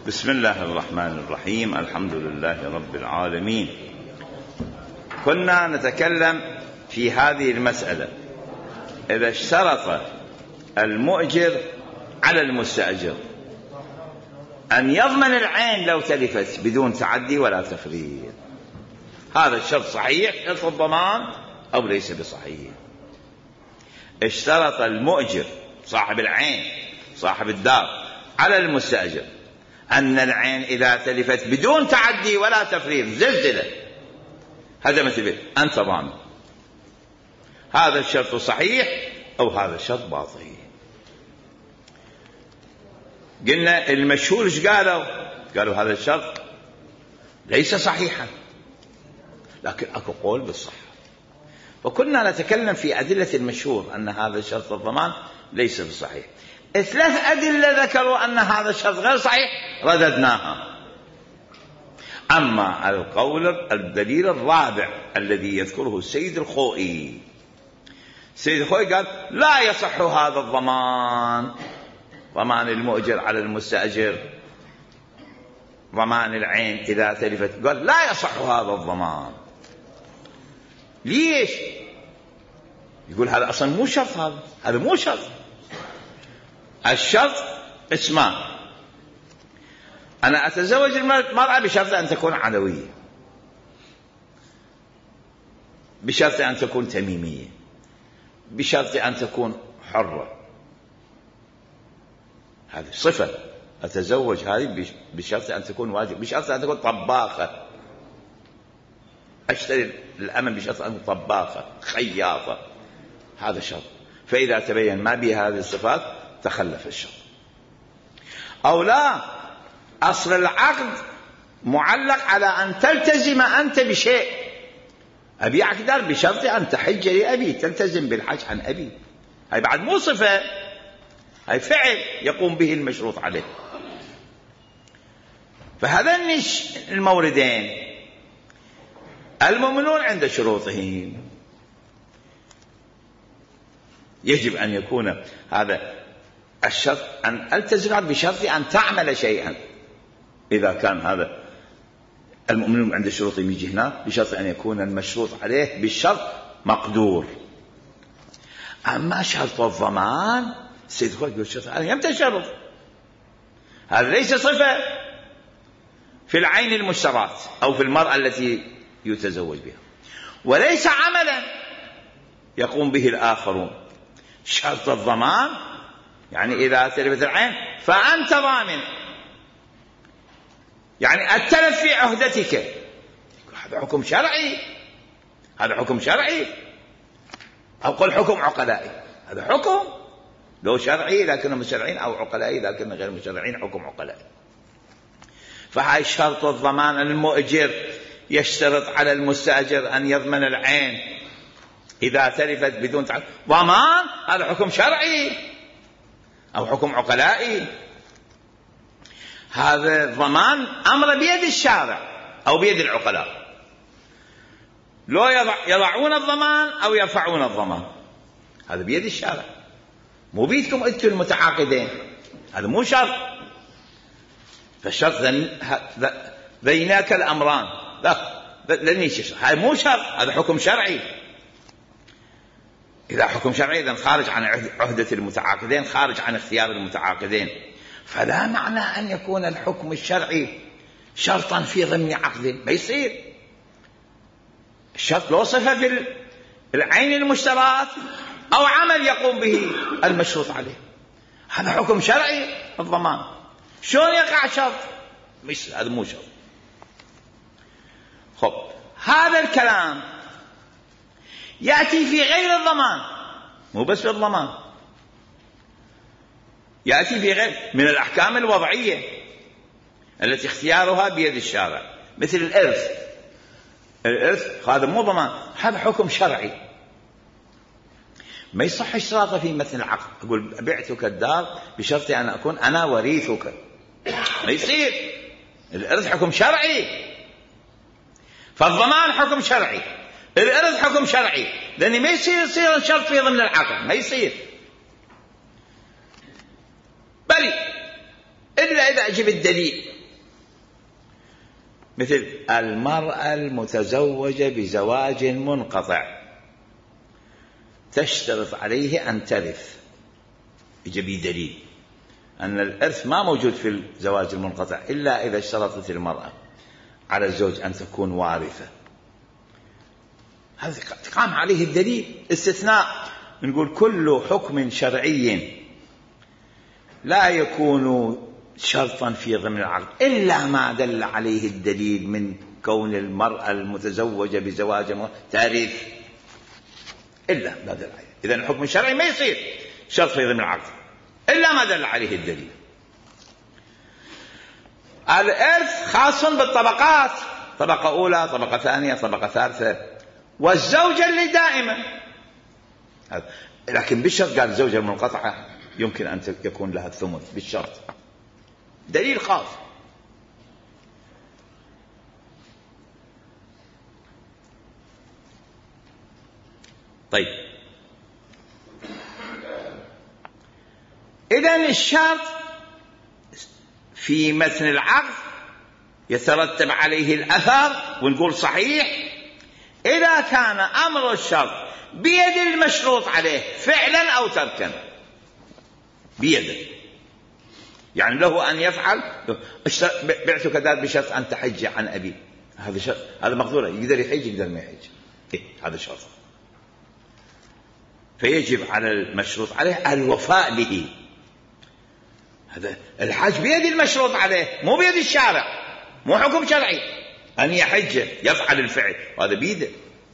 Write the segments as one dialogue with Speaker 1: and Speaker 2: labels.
Speaker 1: بسم الله الرحمن الرحيم. الحمد لله رب العالمين. كنا نتكلم في هذه المسألة إذا اشترط المؤجر على المستأجر أن يضمن العين لو تلفت بدون تعدي ولا تفريط، هذا الشرط صحيح شرط الضمان أو ليس بصحيح؟ اشترط المؤجر صاحب العين صاحب الدار على المستأجر أن العين إذا تلفت بدون تعدي ولا تفريط، زلزلة هدمت البيت، أنت ضامن. هذا الشرط صحيح أو هذا الشرط باطل؟ قلنا المشهور ايش قالوا هذا الشرط ليس صحيحا، لكن اكو قول بالصحة. وكنا نتكلم في أدلة المشهور أن هذا الشرط الضمان ليس بصحيح. 3 أدلة ذكروا أن هذا الشرط غير صحيح رددناها. أما الدليل الرابع الذي يذكره السيد الخوئي، السيد الخوئي قال لا يصح هذا الضمان، ضمان المؤجر على المستأجر، ضمان العين إذا تلفت، قال لا يصح هذا الضمان. ليش؟ يقول هذا أصلا مو شرط، هذا مو شرط. الشرط اسمان: أنا أتزوج المرأة بشرط أن تكون علوية، بشرط أن تكون تميمية، بشرط أن تكون حرة. هذه صفة، أتزوج هذه بشرط أن تكون واجب، بشرط أن تكون طباخة، أشتري الأمن بشرط أن تكون طباخة خياطة، هذا شرط. فإذا تبين ما بها هذه الصفات تخلف الشرط. أو لا، أصل العقد معلق على أن تلتزم أنت بشيء، أبيعك دار بشرط أن تحج لأبي، تلتزم بالحج عن أبي، هاي بعد مو صفة، هاي فعل يقوم به المشروط عليه. فهذين الموردين المؤمنون عند شروطهم يجب أن يكون هذا الشرط أن ألتزم بشرط أن تعمل شيئا. إذا كان هذا المؤمنون عند شروطهم يجي هنا بشرط أن يكون المشروط عليه بالشرط مقدور. أما شرط الضمان السيد الخوئي يقول الشرط هذا يمتى شرط، هذا ليس صفة في العين المشترات أو في المرأة التي يتزوج بها، وليس عملا يقوم به الآخرون. شرط الضمان يعني إذا تلفت العين فأنت ضامن، يعني التلف في عهدتك، هذا حكم شرعي، هذا حكم شرعي. أو قل حكم عقلائي، هذا حكم لو شرعي لكنه مشرعين، أو عقلائي لكنه غير مشرعين، حكم عقلائي. فهاي شرط الضمان، المؤجر يشترط على المستأجر أن يضمن العين إذا تلفت بدون ضمان، هذا حكم شرعي أو حكم عقلائي. هذا الضمان أمر بيد الشارع أو بيد العقلاء، لو يضعون الضمان أو يرفعون الضمان، هذا بيد الشارع، مو بيدكم أنتم المتعاقدين، هذا مو شرط. فالشرط ذيناك الأمران، لا هذا مو شرط، هذا حكم شرعي. إذا حكم شرعي إذن خارج عن عهدة المتعاقدين، خارج عن اختيار المتعاقدين، فلا معنى أن يكون الحكم الشرعي شرطا في ضمن عقد، ما يصير. الشرط له صفة في العين المشترات أو عمل يقوم به المشروط عليه، هذا حكم شرعي. الضمان شلون يقع شرط؟ هذا مو شرط. خب، هذا الكلام يأتي في غير الضمان، مو بس في الضمان، يأتي في غير من الأحكام الوضعية التي اختيارها بيد الشارع، مثل الإرث. الإرث هذا مو ضمان، هذا حكم شرعي، ما يصح اشتراطه في مثل العقد. أقول بعتك الدار بشرط أن أكون أنا وريثك، ما يصير. الإرث حكم شرعي، فالضمان حكم شرعي، الإرث حكم شرعي، لأن ما يصير شرط في ضمن العقد، ما يصير. بل إلا إذا أجيب الدليل مثل المرأة المتزوجة بزواج منقطع تشترط عليه أن ترث، يجي دليل أن الإرث ما موجود في الزواج المنقطع إلا إذا اشترطت المرأة على الزوج أن تكون وارثة. هذا قام عليه الدليل. استثناء نقول كل حكم شرعي لا يكون شرطا في ضمن العقد إلا ما دل عليه الدليل من كون المرأة المتزوجة بزواج تاريخ، إلا ما دل عليه. إذن الحكم الشرعي ما يصير شرط في ضمن العقد إلا ما دل عليه الدليل. الإرث خاص بالطبقات، طبقة أولى، طبقة ثانية، طبقة ثالثة، والزوجة اللي دائمة. لكن بالشرط قال الزوجة المنقطعة يمكن أن يكون لها الثمن بالشرط، دليل خاص. طيب إذن الشرط في متن العقد يترتب عليه الأثر، ونقول صحيح إذا كان أمر الشرط بيد المشروط عليه فعلا أو تركا. بيده، يعني له أن يفعل. بعتك دار بشرط أن تحج عن أبي، هذا شرط، هذا مقدور، يقدر يحج يقدر ما يحج، هذا شرط. فيجب على المشروط عليه الوفاء به. هذا الحج بيد المشروط عليه مو بيد الشارع، مو حكم شرعي أن يحج يفعل الفعل، وهذا بيده.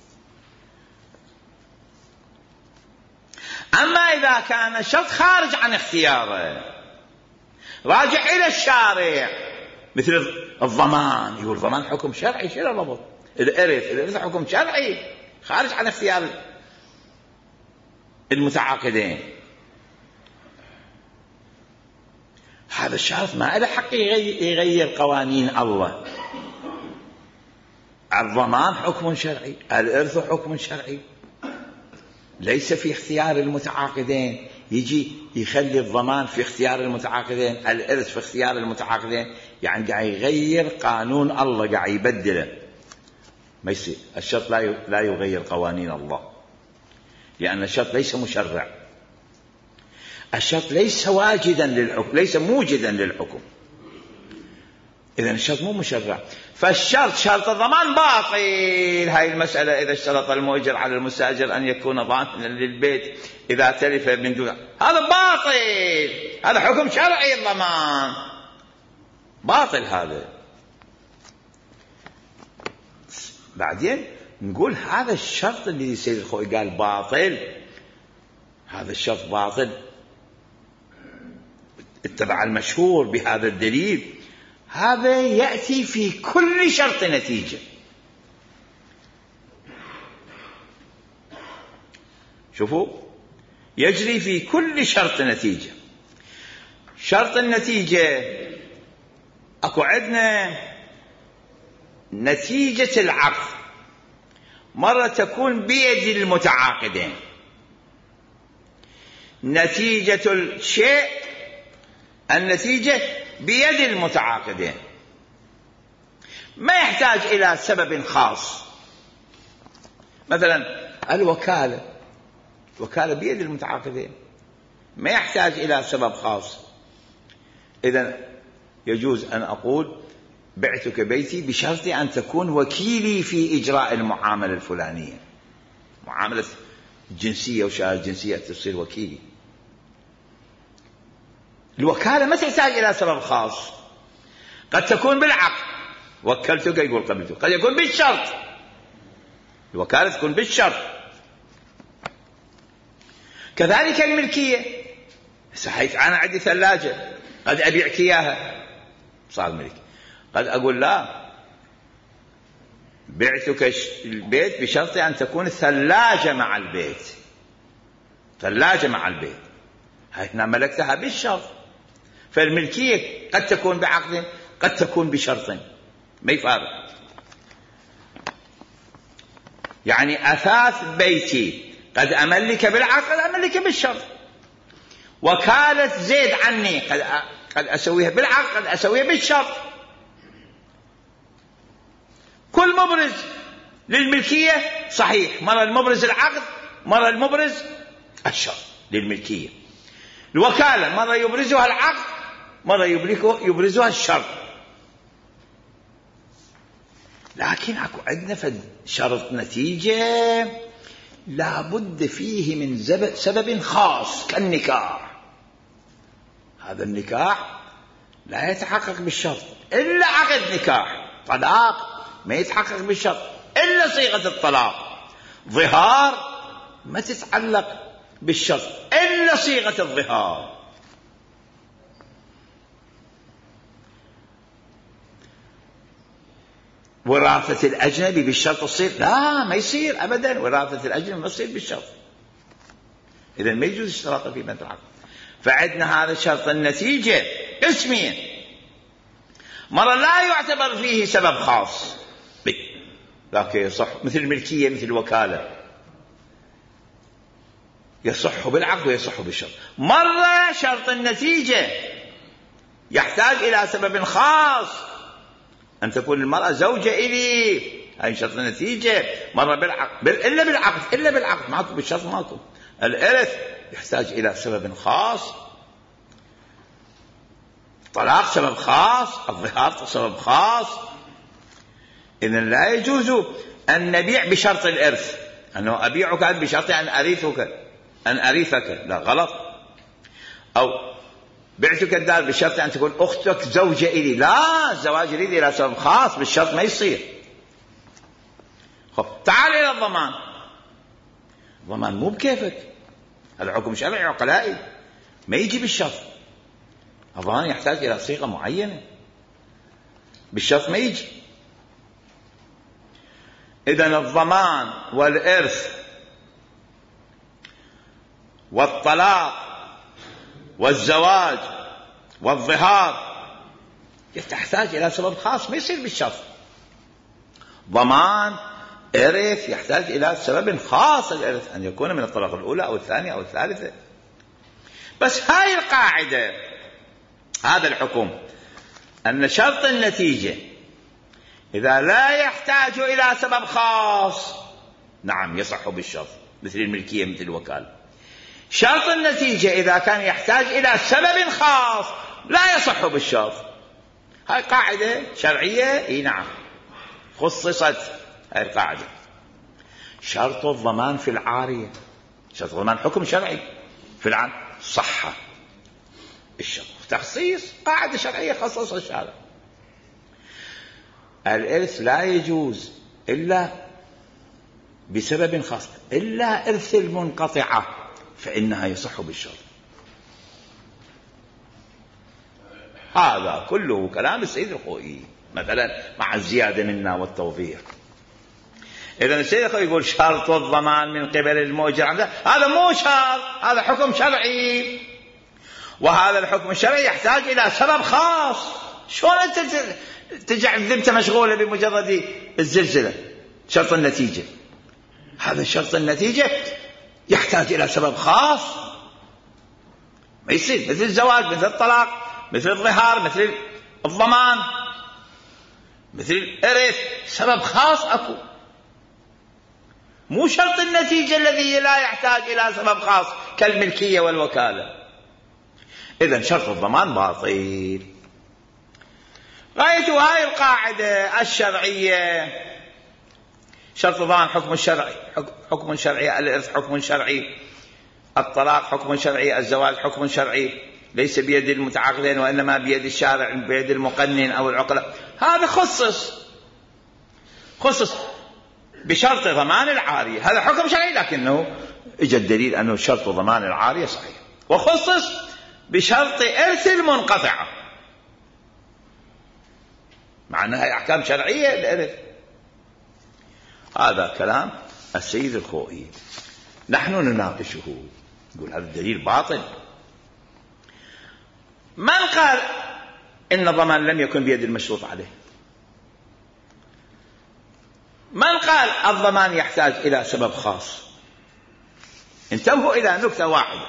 Speaker 1: أما إذا كان الشرط خارج عن اختياره راجع إلى الشارع، مثل الضمان، يقول الضمان حكم شرعي، شنو الربط؟ الإرث حكم شرعي خارج عن اختيار المتعاقدين. هذا الشرط ما له حق يغير قوانين الله. الضمان حكم شرعي، الإرث حكم شرعي، ليس في اختيار المتعاقدين. يجي يخلي الضمان في اختيار المتعاقدين، الإرث في اختيار المتعاقدين، يعني قاعد يغير قانون الله، قاعد يبدله. ما يصير. الشرط لا يغير قوانين الله، لأن الشرط ليس مشرع. الشرط ليس واجدا للحكم، ليس موجدا للحكم. إذن الشرط مو مشرع. فالشرط شرط الضمان باطل. هاي المسألة إذا اشترط المؤجر على المستأجر أن يكون ضامنا للبيت إذا تلف من دون، هذا باطل، هذا حكم شرعي. الضمان باطل هذا. بعدين نقول هذا الشرط اللي سيد الخوي قال باطل، هذا الشرط باطل اتبع المشهور بهذا الدليل. هذا يأتي في كل شرط نتيجة. شوفوا، يجري في كل شرط نتيجة. شرط النتيجة أكو عندنا نتيجة العقد، مرة تكون بيد المتعاقدين. نتيجة الشيء، النتيجة بيد المتعاقدين، ما يحتاج إلى سبب خاص. مثلا الوكالة بيد المتعاقدين، ما يحتاج إلى سبب خاص. إذن يجوز أن أقول بعتك بيتي بشرط أن تكون وكيلي في إجراء المعاملة الفلانية، معاملة جنسية وشهادة جنسية تصير وكيلي. الوكالة ما تحتاج إلى سبب خاص. قد تكون بالعقد، وكلتك يقول قبلتك، قد يكون بالشرط. الوكالة تكون بالشرط. كذلك الملكية. حيث أنا عندي ثلاجة قد أبيعك إياها صار ملك، قد أقول لا، بعتك البيت بشرط أن تكون الثلاجة مع البيت، ثلاجة مع البيت، هنا ملكتها بالشرط. فالملكية قد تكون بعقد، قد تكون بشرط، ما يفارق. يعني أثاث بيتي قد أملك بالعقد، قد أملك بالشرط. وكالة زيد عني قد أسويها بالعقد، قد أسويها بالشرط. كل مبرز للملكية صحيح، مرة المبرز العقد، مرة المبرز الشرط للملكية. الوكالة مرة يبرزها العقد، مرة يبرزها الشرط. لكن اكو عندنا شرط نتيجة لا بد فيه من سبب خاص كالنكاح. هذا النكاح لا يتحقق بالشرط إلا عقد نكاح. طلاق ما يتحقق بالشرط إلا صيغة الطلاق. ظهار ما تتعلق بالشرط إلا صيغة الظهار. وراثة الأجنبي بالشرط تصير؟ لا، ما يصير أبدا. وراثة الأجنبي ما يصير بالشرط، إذن ما يجوز اشتراطه في بنت العقد. فعندنا هذا شرط النتيجة اسمين. مرة لا يعتبر فيه سبب خاص لكن يصح، مثل الملكية مثل الوكالة، يصح بالعقد ويصح بالشرط. مرة شرط النتيجة يحتاج إلى سبب خاص، أن تكون المرأة زوجة إلي، هاي شرط النتيجة. مرة بالعقد إلا بالعقد معكم، بالشرط معكم. الإرث يحتاج إلى سبب خاص، طلاق سبب خاص، الظهار سبب خاص. إذن لا يجوز أن نبيع بشرط الإرث، أنه أبيعك بشرط أن أرثك، لا، غلط. أو بعتك الدار بشرط أن تكون أختك زوجة إلي، لا، الزواج يريد إلى سبب خاص، بالشرط ما يصير. تعال إلى الضمان. الضمان مو بكيفك، هذا حكم شرعي عقلائي، ما يجي بالشرط. الضمان يحتاج إلى صيغة معينة، بالشرط ما يجي. إذن الضمان والإرث والطلاق والزواج والظهار تحتاج إلى سبب خاص، ما يصير بالشرط. ضمان إرث يحتاج إلى سبب خاص، الإرث أن يكون من الطرف الأولى أو الثانية أو الثالثة. بس هاي القاعدة، هذا الحكم، أن شرط النتيجة إذا لا يحتاج إلى سبب خاص نعم يصح بالشرط، مثل الملكية مثل الوكالة. شرط النتيجة إذا كان يحتاج إلى سبب خاص لا يصح بالشرط. هاي قاعدة شرعية، نعم خصصت هاي القاعدة. شرط الضمان في العارية، شرط الضمان حكم شرعي في العارية، صح الشرط، تخصيص قاعدة شرعية خصصها الشارع. الإرث لا يجوز إلا بسبب خاص، إلا إرث المنقطعة فإنها يصح بالشرط. هذا كله كلام السيد الخوئي مثلا مع الزيادة منا والتوضيح. إذن السيد الخوئي يقول شرط الضمان من قبل المؤجر، هذا مو شرط، هذا حكم شرعي، وهذا الحكم الشرعي يحتاج إلى سبب خاص. شلون أنت تجعل ذمته مشغولة بمجرد الزلزلة؟ شرط النتيجة، هذا شرط النتيجة يحتاج إلى سبب خاص، ما يصير مثل الزواج، مثل الطلاق، مثل الظهار، مثل الضمان، مثل الإرث، سبب خاص أكو، مو شرط النتيجة الذي لا يحتاج إلى سبب خاص كالملكية والوكالة. إذن شرط الضمان باطل. رأيتوا هاي القاعدة الشرعية، شرط الضمان حكم شرعي، حكم شرعي، الإرث حكم شرعي، الطلاق حكم شرعي، الزواج حكم شرعي، ليس بيد المتعاقدين وإنما بيد الشارع، بيد المقنن أو العقلاء. هذا خصص بشرط ضمان العارية، هذا حكم شرعي، لكنه اجى الدليل أنه شرط ضمان العارية صحيح. وخصص بشرط إرث المنقطعة، مع أنها أحكام شرعية الإرث. هذا كلام السيد الخوئي، نحن نناقشه، نقول هذا الدليل باطل. من قال إن الضمان لم يكن بيد المشروط عليه؟ من قال الضمان يحتاج إلى سبب خاص؟ انتبهوا إلى نكتة واحدة،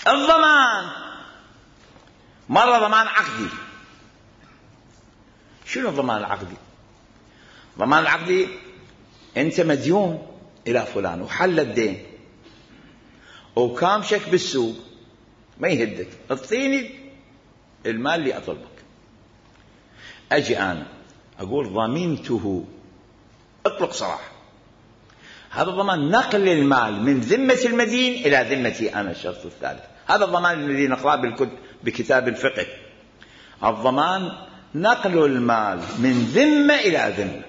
Speaker 1: الضمان مرة ضمان عقدي، شنو الضمان العقدي؟ الضمان العقدي أنت مديون إلى فلان وحل الدين وكامشك بالسوق ما يهدك، اعطيني المال اللي أطلبك. أجي أنا أقول ضمنته، اطلق صراحة. هذا الضمان نقل المال من ذمة المدين إلى ذمتي أنا. الشرط الثالث هذا الضمان الذي نقرأه بكتاب الفقه، الضمان نقل المال من ذمة إلى ذمة.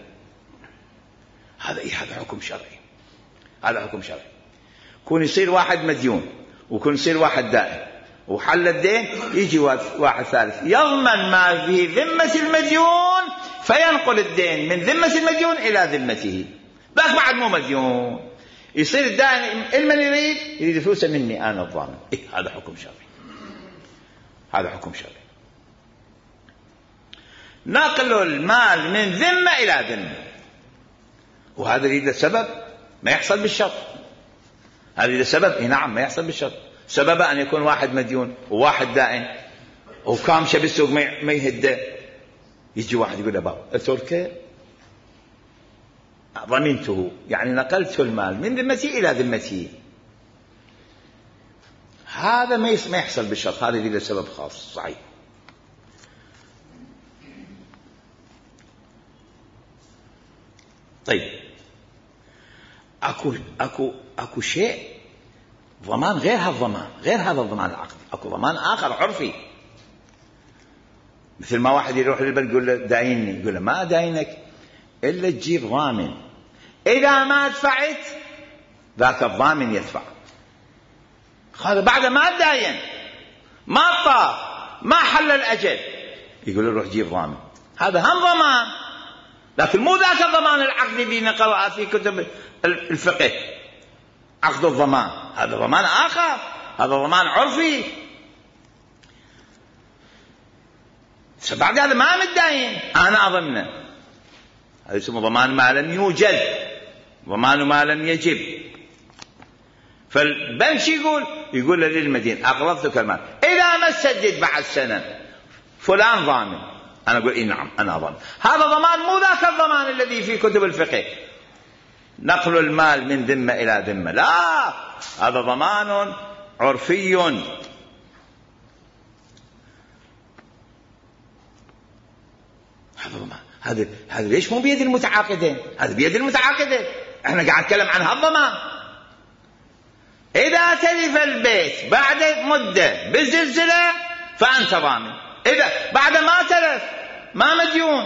Speaker 1: هذا حكم شرعي، هذا حكم شرعي. كون يصير واحد مديون وكون يصير واحد دائن وحل الدين، يجي واحد ثالث يضمن ما في ذمة المديون فينقل الدين من ذمة المديون إلى ذمته. باك بعد مو مديون يصير الدائن المن يريد فلوسه مني أنا الضامن. هذا حكم شرعي، هذا حكم شرعي. نقل المال من ذمة إلى ذمة، وهذا يريد سبب ما يحصل بالشرط. هذا يريد سبب نعم ما يحصل بالشرط. سبب أن يكون واحد مديون وواحد دائن وكامشة بالسوق ما يهده. يجي واحد يقول له بابا أتركه ضمنته، يعني نقلت المال من ذمتي إلى ذمتي. هذا ما يحصل بالشرط، هذا يريد سبب خاص. صحيح. طيب اكو شيء ضمان غير هذا الضمان، غير هذا الضمان العقدي. اكو ضمان اخر عرفي، مثل ما واحد يروح للبنك يقول له دايني، يقول له ما داينك الا تجيب ضامن، اذا ما دفعت ذاك الضامن يدفع. هذا بعد ما داين ما طاف ما حل الاجل، يقول له روح جيب ضامن. هذا هم ضمان، لكن مو ذاك الضمان العقدي اللي نقرأه في كتب الفقه. عقد الضمان هذا ضمان آخر، هذا ضمان عرفي. بعد هذا ما متداين أنا أضمنه، هذا اسمه ضمان ما لم يوجد، ضمان ما لم يجب. فالبنك يقول للمدين أقرضتك المال، إذا ما سدد بعد سنة فلان ضامن. أنا أقول نعم أنا أضمن. هذا ضمان مو ذاك الضمان الذي في كتب الفقه نقل المال من ذمة إلى ذمة، لا، هذا ضمان عرفي. هذا ضمان، هذا ليش مو بيد المتعاقدين؟ هذا بيد المتعاقدين. احنا قاعد نتكلم عن هالضمان. إذا تلف البيت بعد مدة بالزلزلة فأنت ضامن، إذا بعد ما تلف ما مديون.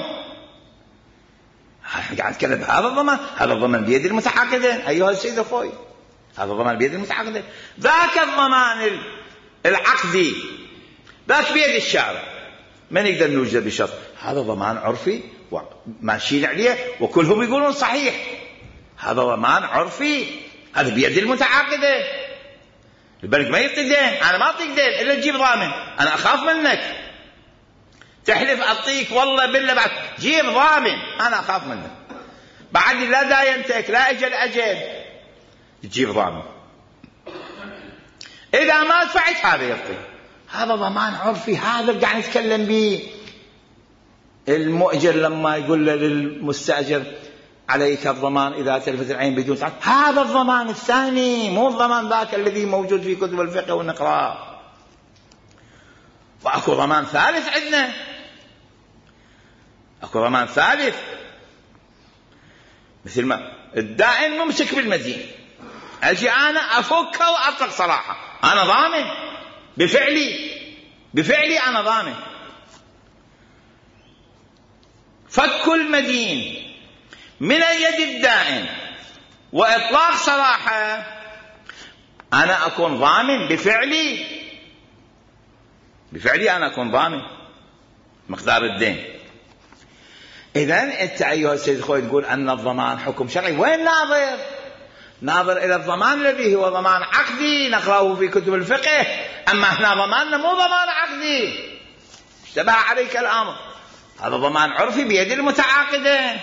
Speaker 1: قاعد نتكلم هذا الضمان، هذا الضمان بيد المتعاقدين أيها السيد أخوي، هذا الضمان بيد المتعاقدين. ذاك الضمان العقدي ذاك بيد الشارع، ما نقدر نوجد بشرط. هذا ضمان عرفي وماشيين عليه وكلهم يقولون صحيح، هذا ضمان عرفي، هذا بيد المتعاقدين. البنك ما يعطي دين، أنا ما أعطيك دين إلا تجيب ضامن، أنا أخاف منك تحلف أعطيك والله بالله بعد جيب ضامن، أنا أخاف منك بعد لا داينتك لا أجل تجيب ضامن. إذا ما دفعت هذا يعطي، هذا ضمان عرفي. هذا قاعد نتكلم به. المؤجر لما يقول للمستأجر عليك الضمان إذا تلفت العين بدون تعب، هذا الضمان الثاني مو الضمان ذاك الذي موجود في كتب الفقه والنقرأ. وأكو ضمان ثالث عندنا، أكو ضمان ثالث، مثل ما الدائن ممسك بالمدين، أجي أنا أفكه وأطلق صراحة، أنا ضامن بفعلي أنا ضامن. فك المدين من يد الدائن وإطلاق صراحة، أنا أكون ضامن بفعلي أنا أكون ضامن مقدار الدين. إذن أنت أيها السيد الخوي تقول أن الضمان حكم شرعي، وين ناظر إلى الضمان الذي هو ضمان عقدي نقرأه في كتب الفقه، أما احنا ضماننا مو ضمان عقدي، اشتبه عليك الأمر، هذا ضمان عرفي بيد المتعاقدين.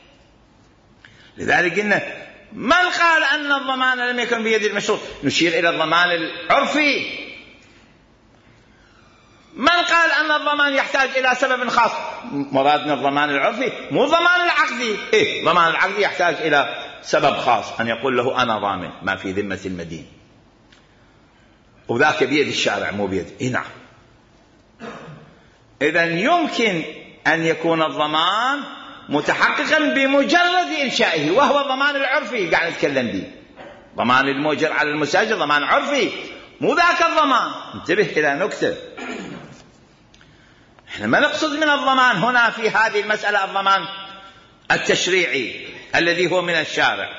Speaker 1: لذلك قلنا من قال أن الضمان لم يكن بيد المشروط، نشير إلى الضمان العرفي. من قال أن الضمان يحتاج إلى سبب خاص؟ مرادنا الضمان العرفي مو الضمان العقدي. الضمان العقدي يحتاج إلى سبب خاص، أن يقول له أنا ضامن ما في ذمة المدين، وذاك بيد الشارع مو بيد. نعم. إذن يمكن أن يكون الضمان متحققا بمجرد إنشائه، وهو الضمان العرفي قاعد نتكلم به. ضمان المؤجر على المستأجر ضمان عرفي، مو ذاك الضمان. انتبه إلى نكتة، احنا ما نقصد من الضمان هنا في هذه المسألة الضمان التشريعي الذي هو من الشارع،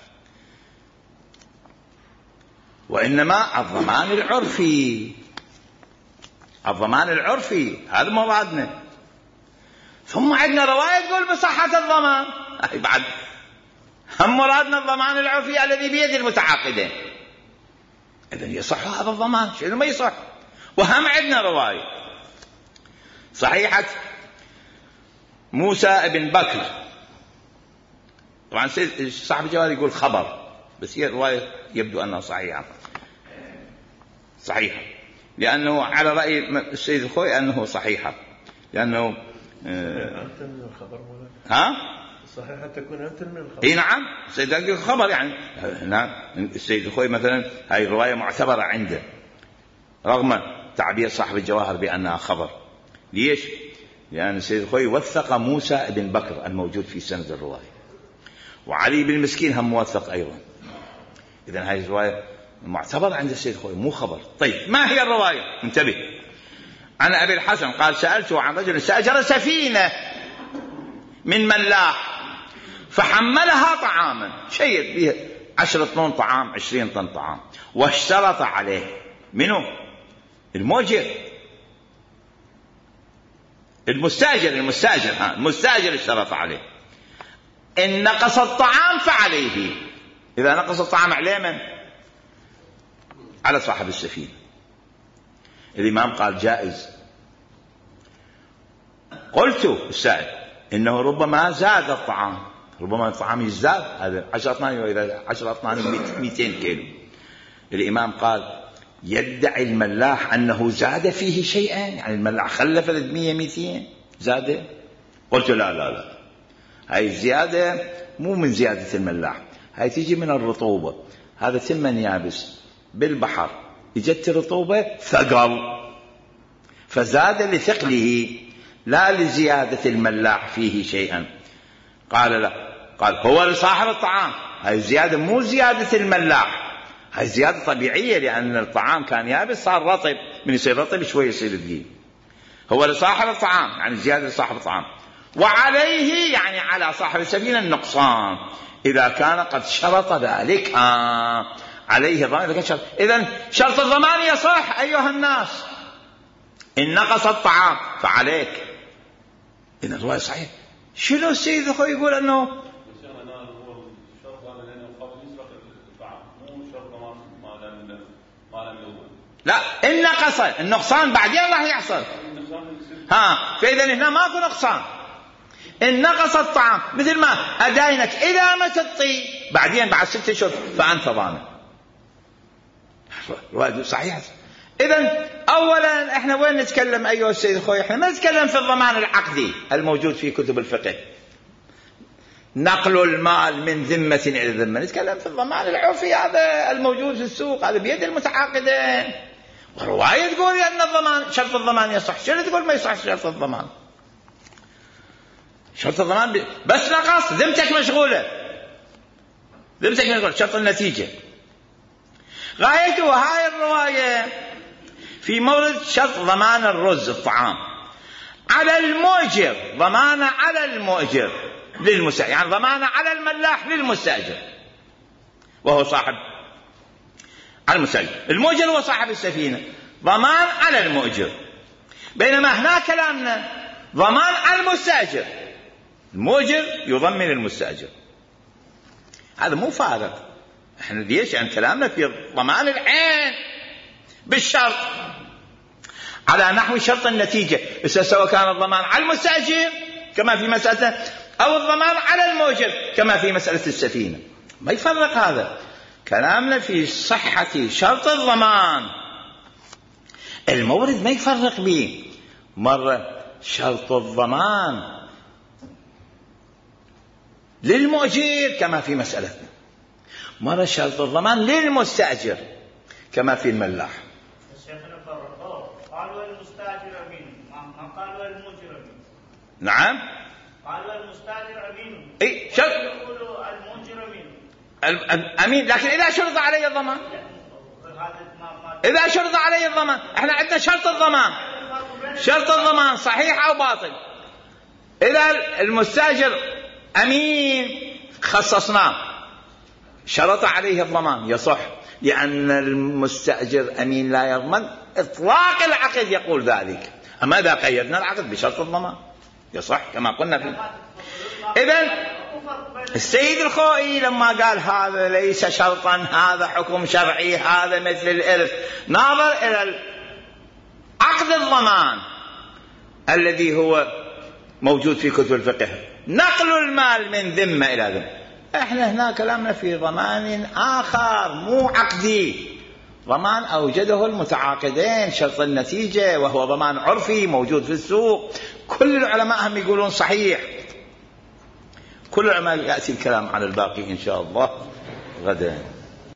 Speaker 1: وإنما الضمان العرفي. الضمان العرفي هذا مرادنا. ثم عندنا رواية تقول بصحة الضمان، بعد هم مرادنا الضمان العرفي الذي بيد المتعاقدين. إذن يصح هذا الضمان، شنو ما يصح. وهم عندنا رواية صحيحة موسى بن بكر، طبعا صاحب الجواب يقول خبر، بس هي الرواية يبدو أنها صحيحة، لأنه على رأي السيد الخوي أنه صحيحة، لأنه
Speaker 2: صحيحة تكون أنت من الخبر.
Speaker 1: نعم السيد الخبر، يعني السيد الخوي مثلا هاي الرواية معتبرة عنده رغم تعبير صاحب الجواهر بأنها خبر. ليش؟ لأن السيد الخوي وثق موسى بن بكر الموجود في سند الرواية، وعلي بن مسكين هم موثق أيضا. إذن هاي الرواية معتبرة عند السيد الخوي مو خبر. طيب ما هي الرواية؟ انتبه. عن أبي الحسن قال سألته عن رجل استأجر سفينة من ملاح فحملها طعاما، شيء فيها 10 طن طعام 20 طن طعام، واشترط عليه منه المؤجر المستأجر اشترط عليه إن نقص الطعام فعليه. إذا نقص الطعام عليه من؟ على صاحب السفينة. الإمام قال جائز. قلت السائل إنه ربما زاد الطعام، ربما الطعام يزداد، هذا 10 أطنان وإذا 10 أطنان 200 كيلو. الإمام قال يدعي الملاح أنه زاد فيه شيئا، يعني الملاح خلف 300 200 زاد. قلت لا هاي الزيادة مو من زيادة الملاح، هاي تيجي من الرطوبة. هذا تمن يابس بالبحر، اجت رطوبة ثقل فزاد لثقله لا لزيادة الملاح فيه شيئا. قال لا، قال هو لصاحب الطعام، هاي الزيادة مو زيادة الملاح، هاي زيادة طبيعية، لأن الطعام كان يابس صار رطب، من يصير رطب شوي يصير ثقيل. هو لصاحب الطعام، يعني زيادة لصاحب الطعام، وعليه يعني على صاحب السفينة النقصان إذا كان قد شرط ذلك. عليه الضمان إذا كان شرط. إذن شرط الضمان يصح أيها الناس، إن نقص الطعام فعليك. إذن الرواية صحيح. شنو السيد أخو يقول أنه لا، إن نقص النقصان بعدين راح يحصل. فإذا هنا ماكو نقصان. إن نقص الطعام مثل ما أداينك إذا ما تطي بعدين بعد 6 أشهر فأنت ضامن. رواية صحيح. إذن أولا إحنا وين نتكلم أيها السيد أخوي؟ إحنا ما نتكلم في الضمان العقدي الموجود في كتب الفقه، نقل المال من ذمة إلى ذمة. نتكلم في الضمان العرفي هذا الموجود في السوق، هذا بيد المتعاقدين. ورواية تقول أن الضمان شرط الضمان يصح، شنو تقول ما يصح شرط الضمان؟ شرط الضمان بس نقص ذمتك مشغولة، شرط النتيجة. غايته هاي الرواية في مورد شرط ضمان الرز الطعام على المؤجر، ضمان على المؤجر للمستأجر، يعني ضمان على الملاح للمستأجر وهو صاحب على المستأجر. المؤجر هو صاحب السفينة، ضمان على المؤجر. بينما هناك كلامنا ضمان على المستأجر، المؤجر يضمن المستأجر. هذا مو فارق. احنا ليش؟ يعني كلامنا في ضمان العين بالشرط على نحو شرط النتيجة، سواء كان الضمان على المستأجر كما في مسألة أو الضمان على المؤجر كما في مسألة السفينة. ما يفرق هذا. كلامنا في صحة شرط الضمان المورد ما يفرق به. مرة شرط الضمان للمؤجر كما في مسألتنا، مرة شرط الضمان للمستأجر كما في الملاح.
Speaker 3: قالوا المستأجر أمين، ما قالوا المؤجر أمين.
Speaker 1: نعم،
Speaker 3: قالوا المستأجر أمين.
Speaker 1: اي شرط
Speaker 3: يقولوا المؤجر أمين.
Speaker 1: أمين، لكن إذا شرط عليه الضمان، إذا شرط عليه الضمان، احنا عندنا شرط الضمان، شرط الضمان صحيح أو باطل. إذا المستأجر أمين خصصناه شرط عليه الضمان يصح، لأن المستأجر أمين لا يضمن إطلاق العقد يقول ذلك. أما إذا قيدنا العقد بشرط الضمان يصح كما قلنا فيه. إذن السيد الخوئي لما قال هذا ليس شرطا، هذا حكم شرعي، هذا مثل الإرث، ناظر إلى عقد الضمان الذي هو موجود في كتب الفقه، نقل المال من ذمة إلى ذمة. احنا هنا كلامنا في ضمان آخر مو عقدي، ضمان أوجده المتعاقدين شرط النتيجة، وهو ضمان عرفي موجود في السوق. كل العلماء هم يقولون صحيح، كل العلماء يأتي الكلام على الباقي إن شاء الله غدا.